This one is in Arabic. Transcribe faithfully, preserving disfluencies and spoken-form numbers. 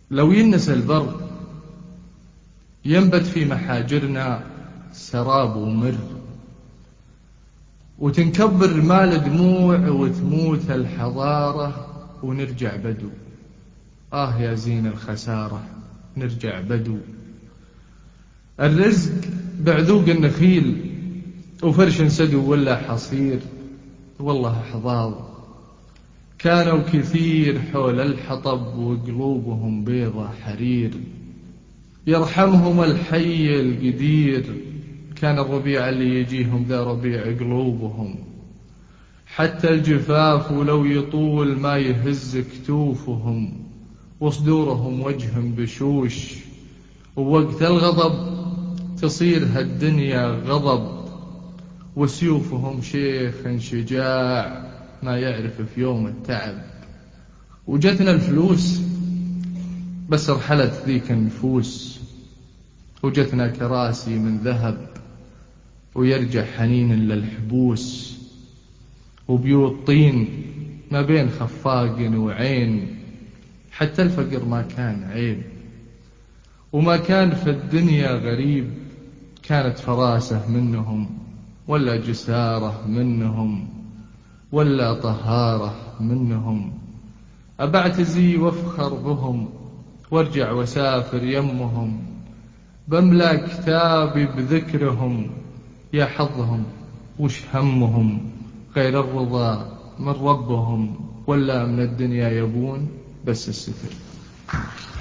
لو ينسى البر ينبت في محاجرنا سراب ومر، وتنكبر المال دموع وتموت الحضارة ونرجع بدو. آه يا زين الخسارة نرجع بدو. الرزق بعذوق النخيل وفرش سدو ولا حصير، والله حظاظ كانوا كثير حول الحطب وقلوبهم بيضة حرير. يرحمهم الحي القدير، كان الربيع اللي يجيهم ذا ربيع قلوبهم. حتى الجفاف ولو يطول ما يهز كتوفهم، وصدورهم وجهم بشوش، ووقت الغضب تصير هالدنيا غضب. وسيوفهم شيخ شجاع ما يعرف في يوم التعب. وجتنا الفلوس بس رحلت ذيك النفوس، وجتنا كراسي من ذهب ويرجع حنين للحبوس. وبيوت طين ما بين خفاق وعين، حتى الفقر ما كان عيب. وما كان في الدنيا غريب، كانت فراسة منهم ولا جسارة منهم ولا طهارة منهم. أبعتزي وافخر بهم وارجع وسافر يمهم، بملا كتابي بذكرهم. يا حظهم وش همهم غير الرضا من ربهم، ولا من الدنيا يبون بس الستر.